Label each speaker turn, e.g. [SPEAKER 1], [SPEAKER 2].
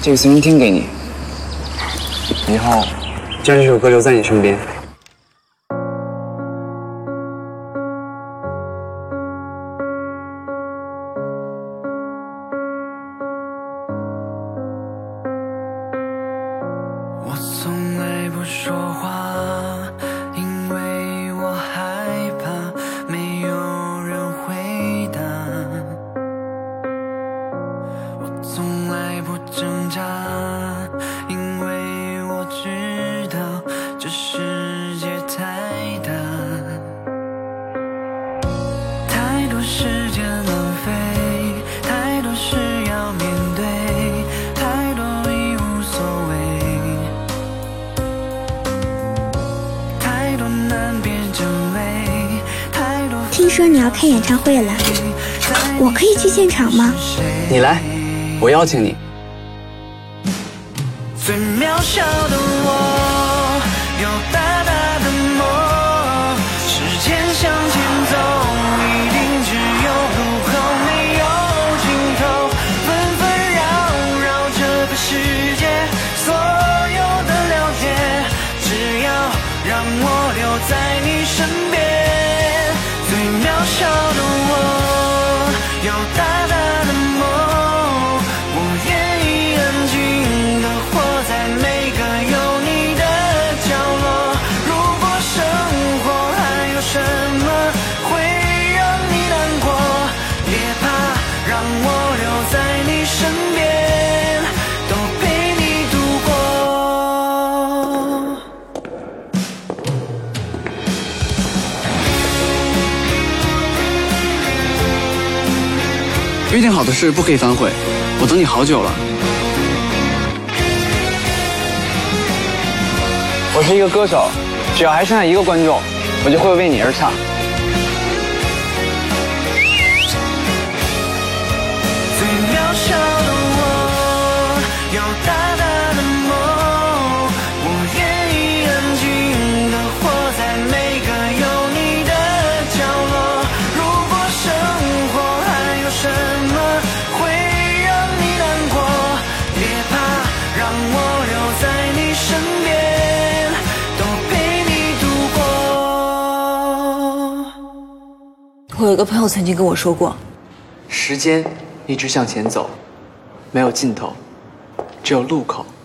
[SPEAKER 1] 这个随身听给你，以后将这首歌留在你身边。
[SPEAKER 2] 我从来不说话，因为我害怕没有人回答。我从来不挣扎，因为我知道这世界太大，太多时间浪费，太多事要面对，太多已无所谓，太多难辨真伪，太多。
[SPEAKER 3] 听说你要开演唱会了，我可以去现场吗？
[SPEAKER 1] 你来，我邀请你。
[SPEAKER 2] 最渺小的我，有大大的梦，时间向前走，一定只有路口没有尽头，纷纷扰扰这个世界，所有的了解，只要让我留在你身边。最渺小的我，有大大的梦，我愿意安静地活在每个有你的角落。如果生活还有什么会让你难过，别怕，让我留在你身边，都陪你度过。
[SPEAKER 1] 约定好的事不可以反悔，我等你好久了。我是一个歌手，只要还剩下一个观众，我就会为你而唱。
[SPEAKER 2] 最渺小的我，有大大的梦，我愿意安静地活在每个有你的角落。如果生活还有什么会让你难过，别怕，让我留在你身边，都陪你度过。
[SPEAKER 4] 我有一个朋友曾经跟我说过，
[SPEAKER 1] 时间一直向前走，没有尽头，只有路口。